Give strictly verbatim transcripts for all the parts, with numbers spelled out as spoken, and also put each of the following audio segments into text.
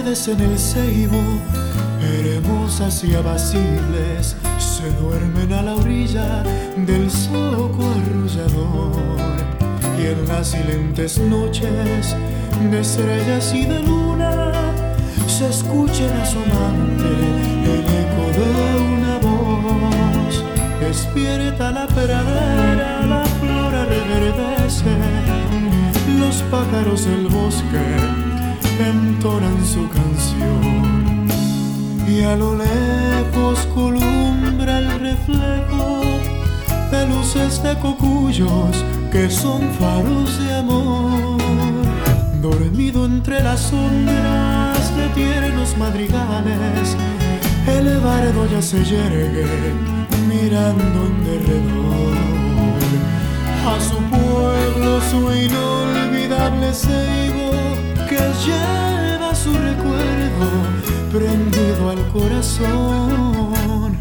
tardes en el ceibo, hermosas y apacibles, se duermen a la orilla del zoco arrullador. Y en las silentes noches de estrellas y de luna se escucha en asomante el eco de una voz. Despierta la pradera, la flor reverdece, los pájaros del bosque entonan su canción, y a lo lejos columbra el reflejo de luces de cocuyos que son faros de amor. Dormido entre las sombras de tiernos madrigales, el bardo ya se yergue mirando en derredor a su pueblo, su inolvidable ceibo que lleva su recuerdo prendido al corazón.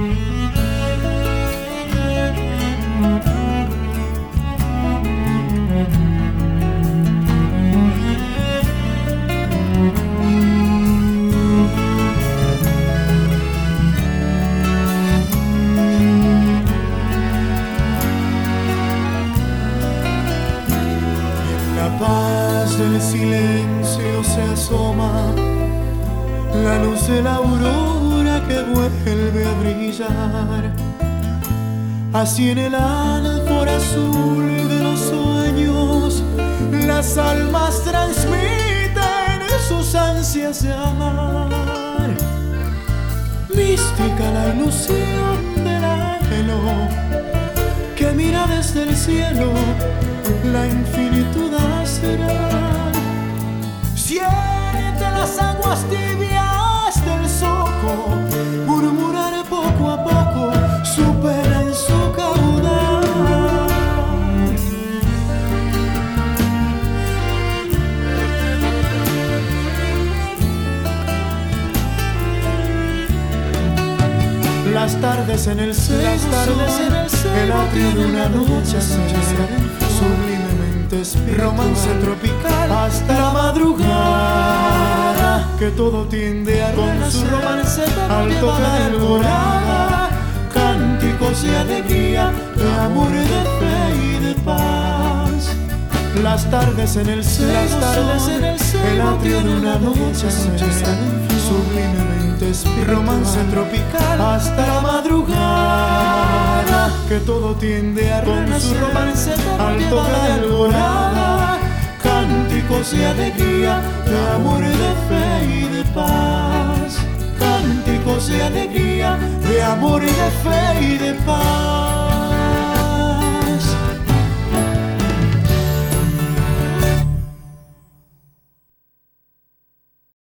Del silencio se asoma la luz de la aurora que vuelve a brillar. Así en el ánfora azul de los sueños las almas transmiten sus ansias de amar. Mística la ilusión del anhelo que mira desde el cielo la infinitud astral. Siente las aguas tibias del zoco murmurar poco a poco su pena en su caudal. Las tardes en el ceibo, las tardes en el ceibo, el atrio de una noche sublimemente espiritual, romance tropical hasta la madrugada, que todo tiende a con su romance al tocar el alborada, cánticos de alegría, de amor, de fe y de paz. Las tardes en el ceibo, las tardes en el ceibo, el atrio de una noche sublimemente espiritual, romance tropical hasta la madrugada, que todo tiende a con su romance al tocar el alborada, cánticos de alegría, de amor, de fe y de paz. Cánticos de alegría, de amor, de fe y de paz.